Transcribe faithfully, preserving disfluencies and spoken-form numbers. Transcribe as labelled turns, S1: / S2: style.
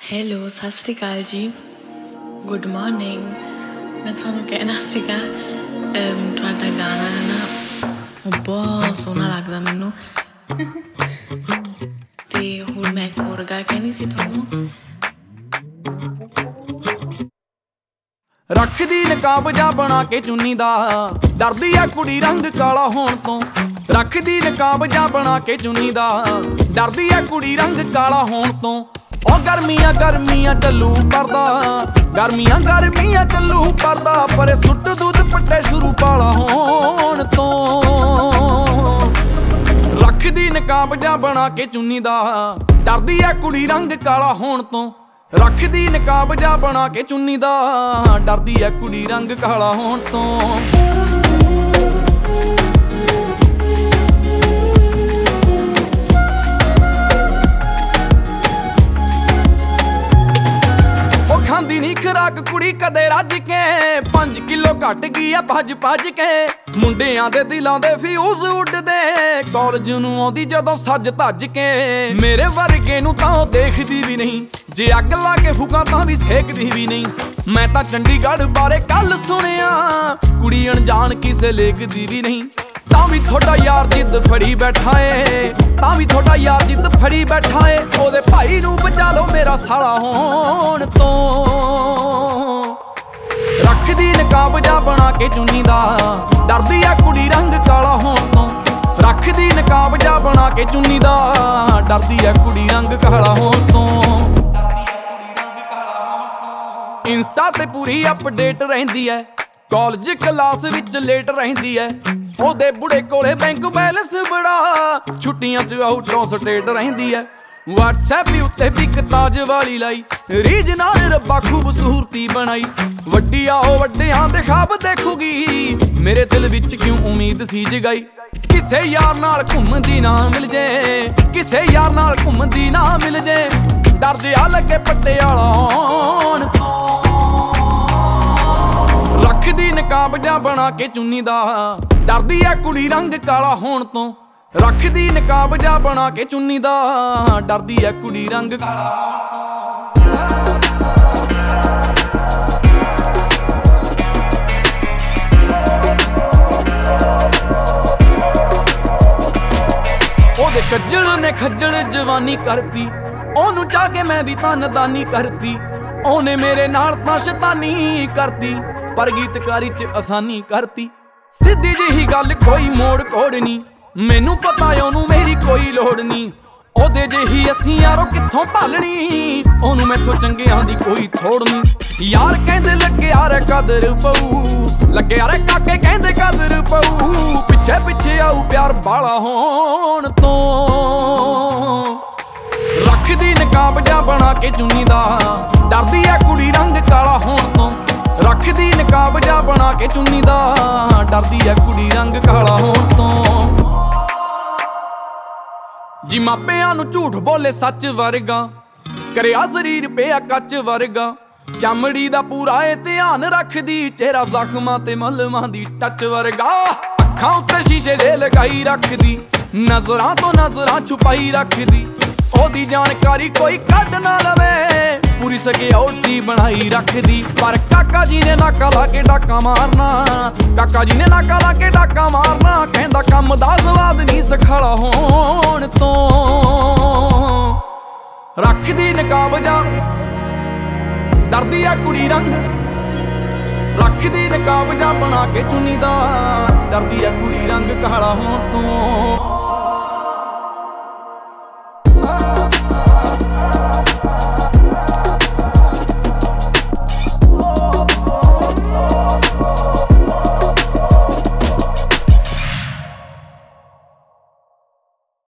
S1: Hello, ਸਤਿ ਸ਼੍ਰੀ ਅਕਾਲ ਜੀ, good morning. ਮੈਂ ਤੁਹਾਨੂੰ ਕਹਿਣਾ ਸੀਗਾ ਤੁਹਾਡਾ ਗਾਣਾ ਹੈ ਨਾ ਉਹ ਬਹੁਤ ਸੋਹਣਾ ਲੱਗਦਾ ਮੈਨੂੰ। ਅਤੇ ਹੁਣ ਮੈਂ ਇੱਕ ਹੋਰ ਗੱਲ ਕਹਿਣੀ ਸੀ ਤੁਹਾਨੂੰ।
S2: ਰੱਖਦੀ ਨਕਾਬ ਜਾ ਬਣਾ ਕੇ ਚੁੰਨੀ ਦਾ, ਡਰਦੀ ਆ ਕੁੜੀ ਰੰਗ ਕਾਲਾ ਹੋਣ ਤੋਂ। ਰੱਖਦੀ ਨਕਾਬ ਜਾ ਬਣਾ ਕੇ ਚੁੰਨੀ ਦਾ, ਡਰਦੀ ਆ ਕੁੜੀ ਰੰਗ ਕਾਲਾ ਹੋਣ ਤੋਂ। ਉਹ ਗਰਮੀਆਂ ਗਰਮੀਆਂ ਚੱਲੂ ਪਰਦਾ, ਗਰਮੀਆਂ ਗਰਮੀਆਂ ਚੱਲੂ ਪਰਦਾ, ਪਰ ਸੁੱਟ ਦੁੱਧ ਪੱਟੇ ਸ਼ੁਰੂ ਪਾਲਾ ਹੋਣ ਤੋਂ। ਰੱਖਦੀ ਨਕਾਬ ਜਾ ਬਣਾ ਕੇ ਚੁੰਨੀ ਦਾ, ਡਰਦੀ ਆ ਕੁੜੀ ਰੰਗ ਕਾਲਾ ਹੋਣ ਤੋਂ। ਰੱਖਦੀ ਨਕਾਬ ਜਾ ਬਣਾ ਕੇ ਚੁੰਨੀ ਦਾ, ਡਰਦੀ ਆ ਕੁੜੀ ਰੰਗ ਕਾਲਾ ਹੋਣ ਤੋਂ। ਖਾਂਦੀ ਨੀ ਖੁਰਾਕ ਕੁੜੀ ਕਦੇ ਰੱਜ ਕੇ, ਪੰਜ ਕਿਲੋ ਘਟ ਗਈ ਆ ਭੱਜ ਭੱਜ ਕੇ। ਮੁੰਡਿਆਂ ਦੇ ਦਿਲਾਂ ਦੇ ਫਿਊਜ਼ ਉੱਡਦੇ, ਕਾਲਜ ਨੂੰ ਆਉਂਦੀ ਜਦੋਂ ਸੱਜ ਧੱਜ ਕੇ। ਮੇਰੇ ਵਰਗੇ ਨੂੰ ਤਾਂ ਉਹ ਦੇਖਦੀ ਵੀ ਨਹੀਂ, ਜੇ ਅੱਗ ਲਾ ਕੇ ਫੂਕਾਂ ਤਾਂ ਵੀ ਸੇਕਦੀ ਵੀ ਨਹੀਂ। ਮੈਂ ਤਾਂ ਚੰਡੀਗੜ੍ਹ ਬਾਰੇ ਕੱਲ ਸੁਣਿਆ, ਕੁੜੀ ਅਣਜਾਣ ਕਿਸੇ ਲੇਖਦੀ ਵੀ ਨਹੀਂ। ਤਾਂ ਵੀ ਤੁਹਾਡਾ ਯਾਰ ਜਿੱਦ ਫੜੀ ਬੈਠਾ ਏ, ਤਾਂ ਵੀ ਤੁਹਾਡਾ ਯਾਰ ਜਿੱਦ ਫੜੀ ਬੈਠਾ ਏ। ਉਹਦੇ ਭਾਈ ਨੂੰ ਬਚਾ ਲਓ ਮੇਰਾ ਸਾਲਾ ਹੋਣ ਤੋਂ। ਰੱਖਦੀ ਨਕਾਬ ਜਾ ਬਣਾ ਕੇ ਚੁੰਨੀ ਦਾ, ਡਰਦੀ ਆ ਕੁੜੀ ਰੰਗ ਕਾਲਾ ਹੋਣ ਤੋਂ। ਰੱਖਦੀ ਨਕਾਬ ਜਾ ਬਣਾ ਕੇ ਚੁੰਨੀ ਦਾ, ਡਰਦੀ ਆ ਕੁੜੀ ਰੰਗ ਕਾਲਾ ਹੋਣ ਤੋਂ। ਇੰਸਟਾ ਤੇ ਪੂਰੀ ਅਪਡੇਟ ਰਹਿੰਦੀ ਐ, ਕਾਲਜ ਕਲਾਸ ਵਿੱਚ ਲੇਟ ਰਹਿੰਦੀ ਐ। ਉਹਦੇ ਬੁੜੇ ਕੋਲੇ ਬੈਂਕ ਬੈਲੈਂਸ ਬੜਾ, ਛੁੱਟੀਆਂ ਚ ਆਊਟ ਆਫ ਸਟੇਟ ਰਹਿੰਦੀ ਐ। ਵਟਸਐਪ ਵੀ ਉੱਤੇ ਵੀ ਤਾਜ ਵਾਲੀ ਲਾਈ, ਰੀਝ ਨਾਲ ਰੱਬਾ ਖੂਬਸੂਰਤੀ ਬਣਾਈ। ਵੱਡੀ ਆ ਉਹ ਵੱਡਿਆਂ ਦੇ ਖਾਬ ਦੇਖੂਗੀ, ਮੇਰੇ ਦਿਲ ਵਿੱਚ ਕਿਉਂ ਉਮੀਦ ਸੀ ਜਗਾਈ। ਕਿਸੇ ਯਾਰ ਨਾਲ ਘੁੰਮਦੀ ਨਾ ਮਿਲ ਜੇ, ਕਿਸੇ ਯਾਰ ਨਾਲ ਘੁੰਮਦੀ ਨਾ ਮਿਲ ਜੇ। ਡਰ ਜਿਹਾ ਲੱਗੇ ਪਟਿਆਲਾ ਆਉਣ ਤੋਂ। ਰੱਖਦੀ ਨਕਾਬ ਜਾ ਬਣਾ ਕੇ ਚੁੰਨੀ ਦਾ, ਡਰਦੀ ਆ ਕੁੜੀ ਰੰਗ ਕਾਲਾ ਹੋਣ ਤੋਂ। ਰੱਖਦੀ ਨਕਾਬ ਜਾ ਬਣਾ ਕੇ ਚੁੰਨੀ ਦਾ, ਡਰਦੀ ਆ ਕੁੜੀ ਰੰਗ ਕਾਲਾ ਹੋਣ ਤੋਂ। ਉਹਦੇ ਕੱਜਲ ਨੇ ਖੱਜਲ ਜਵਾਨੀ ਕਰਦੀ, ਉਹਨੂੰ ਚਾਹ ਕੇ ਮੈਂ ਵੀ ਤਾਂ ਨਦਾਨੀ ਕਰਦੀ। ਉਹਨੇ ਮੇਰੇ ਨਾਲ ਤਾਂ ਸ਼ੈਤਾਨੀ ਕਰਦੀ, ਪਰ ਗੀਤਕਾਰੀ ਚ ਆਸਾਨੀ ਕਰਤੀ। ਸਿੱਧੀ ਜਿਹੀ ਗੱਲ ਕੋਈ ਮੋੜ ਕੋੜ ਨੀ, ਮੈਨੂੰ ਪਤਾ ਉਹਨੂੰ ਮੇਰੀ ਕੋਈ ਲੋੜ ਨੀ। ਉਹਦੇ ਜਿਹੀ ਅਸੀਂ ਯਾਰੋ ਕਿੱਥੋਂ ਭਾਲਣੀ, ਉਹਨੂੰ ਮੈਥੋਂ ਚੰਗਿਆਂ ਦੀ ਕੋਈ ਥੋੜ ਨੀ। ਯਾਰ ਕਹਿੰਦੇ ਲੱਗਿਆ ਰੇ ਕਦਰ ਪਊ, ਲੱਗਿਆ ਰੇ ਕਾਕੇ ਕਹਿੰਦੇ ਕਦਰ ਪਊ। ਪਿੱਛੇ ਪਿੱਛੇ ਆਊ ਪਿਆਰ ਬਾਲਾ ਹੋਣ ਤੋਂ। ਰੱਖਦੀ ਨਕਾਬ ਜਾ ਬਣਾ ਕੇ ਚੁੰਨੀ ਦਾ, ਡਰਦੀ ਆ ਕੁੜੀ ਰੰਗ ਕਾਲਾ ਹੋਣ ਤੋਂ। ਰੱਖਦੀ ਨਕਾਬ ਜਾ ਬਣਾ ਕੇ ਚੁੰਨੀ ਦਾ, ਡਰਦੀ ਆ ਕੁੜੀ ਰੰਗ ਕਾਲਾ ਹੋਣ ਤੋਂ। ਜੀ ਮਾਪਿਆਂ ਨੂੰ ਝੂਠ ਬੋਲੇ ਸੱਚ ਵਰਗਾ, ਕਰਿਆ ਸਰੀਰ ਪਿਆ ਕੱਚ ਵਰਗਾ। ਚਮੜੀ ਦਾ ਪੂਰਾ ਏ ਧਿਆਨ ਰੱਖਦੀ, ਚਿਹਰਾ ਜ਼ਖਮਾਂ ਤੇ ਮਲਮਾਂ ਦੀ ਟੱਚ ਵਰਗਾ। ਅੱਖਾਂ ਉੱਤੇ ਸ਼ੀਸ਼ੇ ਦੇ ਲਗਾਈ ਰੱਖਦੀ, ਨਜ਼ਰਾਂ ਤੋਂ ਨਜ਼ਰਾਂ ਛੁਪਾਈ ਰੱਖਦੀ। ਉਹਦੀ ਜਾਣਕਾਰੀ ਕੋਈ ਕੱਢ ਨਾ ਲਵੇ, ਪੂਰੀ ਸਿਕਿਉਰਿਟੀ ਬਣਾਈ ਰੱਖਦੀ। ਪਰ ਕਾਕਾ ਜੀ ਨੇ ਨਾਕਾ ਲਾ ਕੇ ਡਾਕਾ ਮਾਰਨਾ, ਕਾਕਾ ਜੀ ਨੇ ਨਾਕਾ ਲਾ ਕੇ ਡਾਕਾ ਮਾਰਨਾ। ਕਹਿੰਦਾ ਕੰਮ ਦਾ ਸਵਾਦ ਨਹੀਂ ਸਖਾਲਾ ਹੋਣ ਤੋਂ। ਰੱਖਦੀ ਨਕਾਬ ਜਾ, ਡਰਦੀ ਆ ਕੁੜੀ ਰੰਗ। ਰੱਖਦੀ ਨਕਾਬ ਜਾ ਬਣਾ ਕੇ ਚੁੰਨੀ ਦਾ, ਡਰਦੀ ਆ ਕੁੜੀ ਰੰਗ ਕਾਲਾ ਹੋਣ ਤੋਂ।